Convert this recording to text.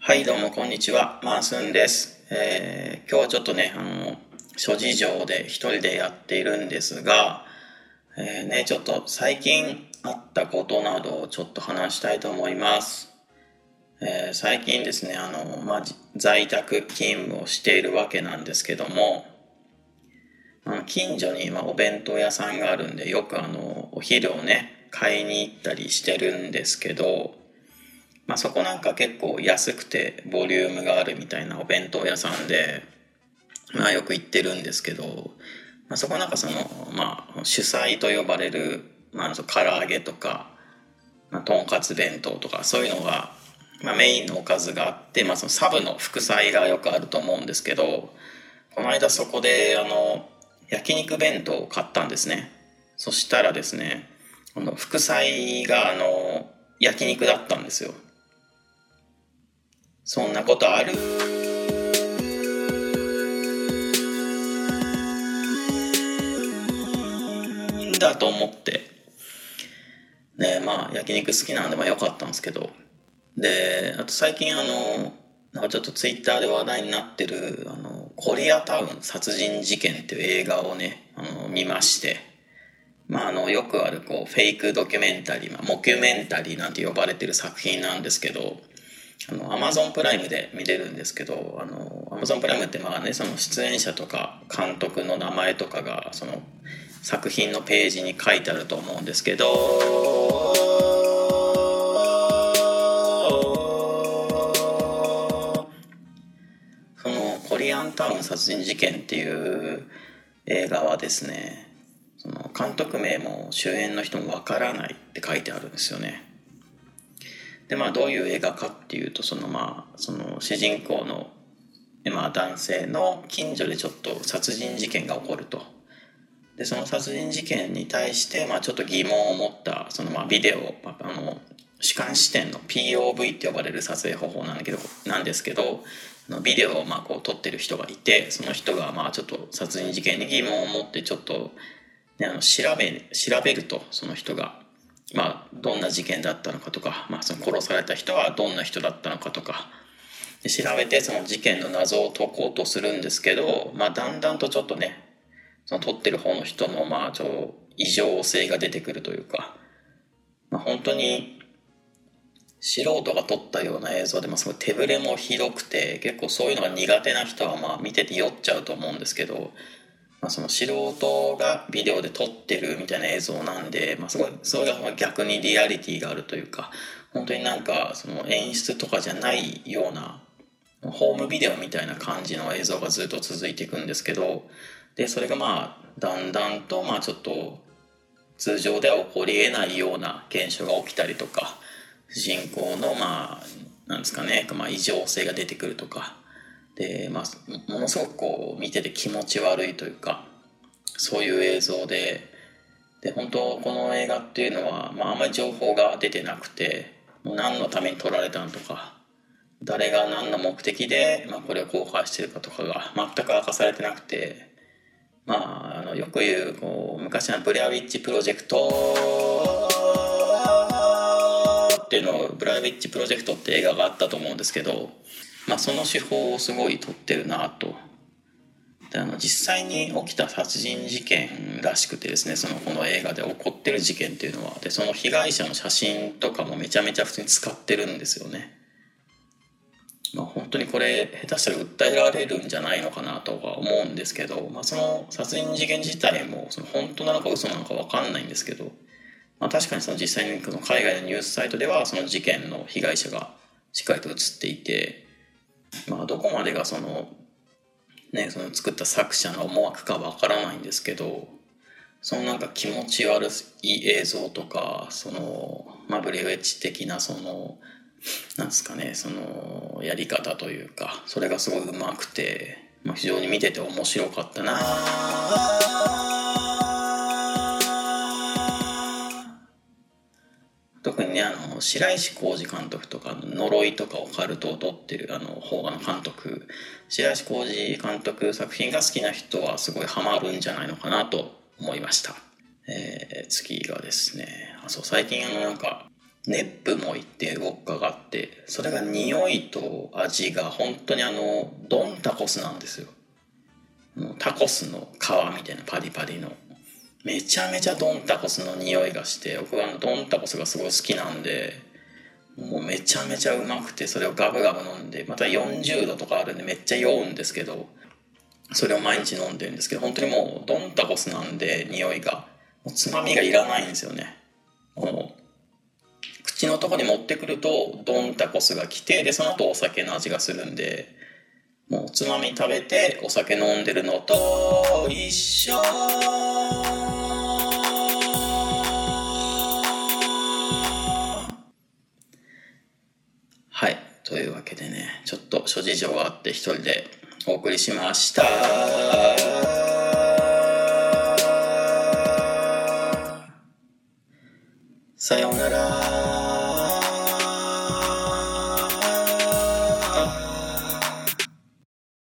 はい、どうもこんにちは。マースンです。今日はちょっとね、諸事情で一人でやっているんですが、ちょっと最近あったことなどをちょっと話したいと思います。最近ですね、在宅勤務をしているわけなんですけども、近所にお弁当屋さんがあるんで、よくお昼をね、買いに行ったりしてるんですけど、そこなんか結構安くてボリュームがあるみたいなお弁当屋さんで、よく行ってるんですけど、そこなんか主菜と呼ばれる、唐揚げとか、とんかつ弁当とかそういうのが、メインのおかずがあって、そのサブの副菜がよくあると思うんですけど、この間そこで焼肉弁当を買ったんですね。そしたらですね、副菜が焼肉だったんですよ。そんなことあるんだと思ってね。焼肉好きなんで良かったんですけど、であと最近なんかちょっとツイッターで話題になってるコリアタウン殺人事件っていう映画をね見まして、よくあるフェイクドキュメンタリー、モキュメンタリーなんて呼ばれてる作品なんですけど、Amazon プライムで見れるんですけど、Amazon プライムってその出演者とか監督の名前とかがその作品のページに書いてあると思うんですけど、そのコリアンタウン殺人事件っていう映画はですね、その監督名も主演の人もわからないって書いてあるんですよね。でどういう映画かっていうと、その主人公の男性の近所でちょっと殺人事件が起こると。でその殺人事件に対してちょっと疑問を持ったそのビデオ、主観視点の POV って呼ばれる撮影方法なんですけど、ビデオを撮ってる人がいて、その人がちょっと殺人事件に疑問を持ってちょっと、調べると、その人がどんな事件だったのかとか、その殺された人はどんな人だったのかとかで調べて、その事件の謎を解こうとするんですけど、だんだんとちょっとね、その撮ってる方の人の異常性が出てくるというか、本当に素人が撮ったような映像で、すごい手ぶれもひどくて、結構そういうのが苦手な人は見てて酔っちゃうと思うんですけど、その素人がビデオで撮ってるみたいな映像なんで、すごいそれが逆にリアリティがあるというか、本当にその演出とかじゃないようなホームビデオみたいな感じの映像がずっと続いていくんですけど、でそれがだんだんとちょっと通常では起こり得ないような現象が起きたりとか、主人公のなんですかね、異常性が出てくるとかで、ものすごく見てて気持ち悪いというか、そういう映像で本当この映画っていうのは、あんまり情報が出てなくて、もう何のために撮られたのとか、誰が何の目的で、これを公開してるかとかが全く明かされてなくて、よく言う昔のブレアウィッチプロジェクトっていうのを、ブレアウィッチプロジェクトって映画があったと思うんですけど、その手法をすごい撮ってるなと。で実際に起きた殺人事件らしくてですね、この映画で起こってる事件っていうのは、でその被害者の写真とかもめちゃめちゃ普通に使ってるんですよね。本当にこれ下手したら訴えられるんじゃないのかなとは思うんですけど、その殺人事件自体も本当なのか嘘なのか分かんないんですけど、確かに実際に海外のニュースサイトではその事件の被害者がしっかりと写っていて、どこまでがその作った作者の思惑か分からないんですけど、その気持ち悪い映像とか、ブレウェッジ的ななんですかね、やり方というか、それがすごい上手くて、非常に見てて面白かったな。特にね、白石浩二監督とか呪いとかオカルトを撮ってる邦画の監督、白石浩二監督作品が好きな人はすごいハマるんじゃないのかなと思いました。次がですね、最近熱風もいっていうウォッカがあって、それが匂いと味が本当にドンタコスなんですよ。タコスの皮みたいなパリパリの。めちゃめちゃドンタコスの匂いがして、僕はドンタコスがすごい好きなんで、もうめちゃめちゃうまくて、それをガブガブ飲んで、また40度とかあるんでめっちゃ酔うんですけど、それを毎日飲んでるんですけど、本当にもうドンタコスなんで匂いが、もうつまみがいらないんですよね。口のとこに持ってくるとドンタコスが来て、でその後お酒の味がするんで、もうおつまみ食べてお酒飲んでるのと一緒。はい、というわけでね、ちょっと諸事情があって一人でお送りしました。さようなら。